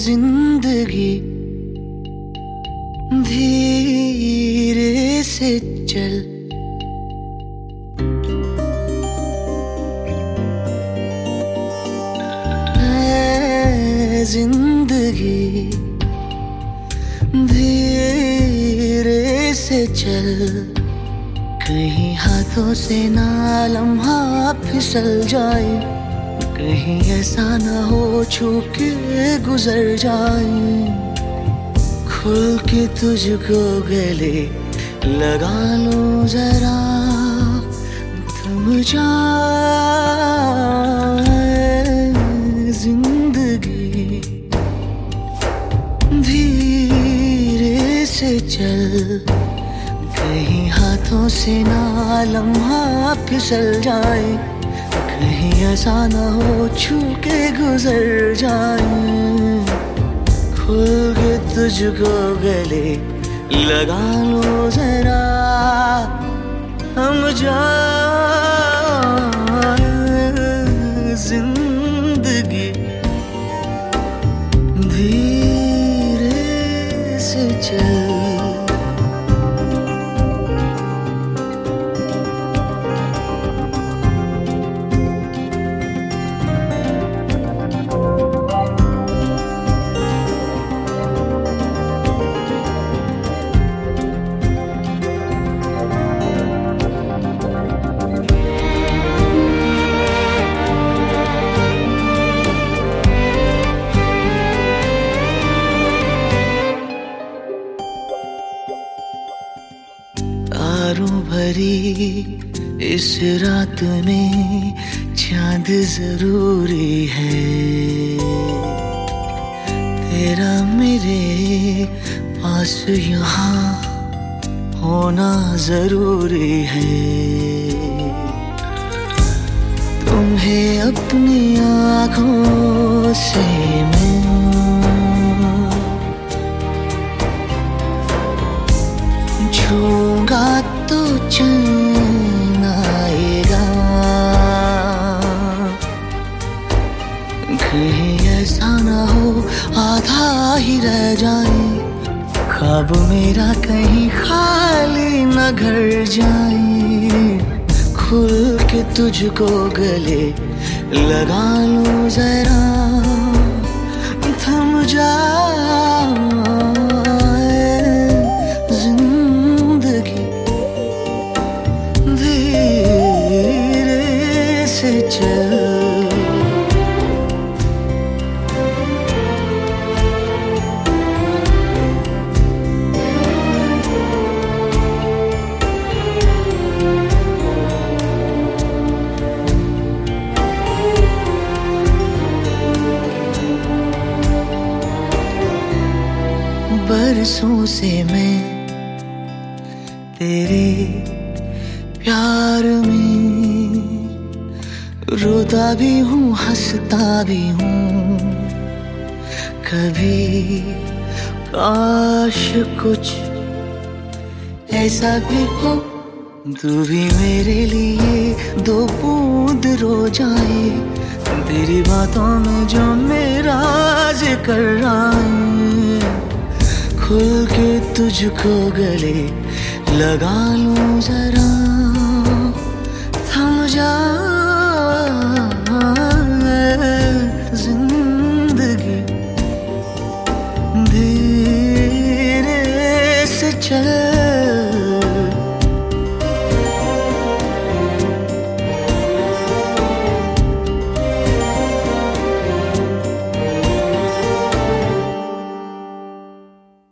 जिंदगी धीरे से चल, ऐ जिंदगी धीरे से चल, कहीं हाथों से ना लम्हा फिसल जाए, कहीं ऐसा ना हो छू के गुजर जाए। खुल के तुझको गले लगा लो जरा, थम जाए जिंदगी धीरे से चल, कहीं हाथों से ना लम्हा फिसल जाए, कहीं ऐसा ना हो छू के गुजर जाए। खुल के तुझको गले लगा लो जरा, हम जाए जिंदगी धीरे से चल। तारों भरी इस रात में चांद जरूरी है, तेरा मेरे पास यहाँ होना जरूरी है। तुम्हें अपनी आँखों से मैं छूंगा तो चैन आएगा, कहीं ऐसा ना हो आधा ही रह जाए, ख्वाब मेरा कहीं खाली न घर जाए। खुल के तुझको गले लगा लो जरा, थम जाए से चल। बरसों से मैं तेरे प्यार में रोता भी हूँ हंसता भी हूँ, कभी काश कुछ ऐसा भी हो तू भी मेरे लिए दो बूंद रो जाए, तेरी बातों में जो मेरा जिक्र आए। खुल के तुझको गले लगा लूं जरा, थम जा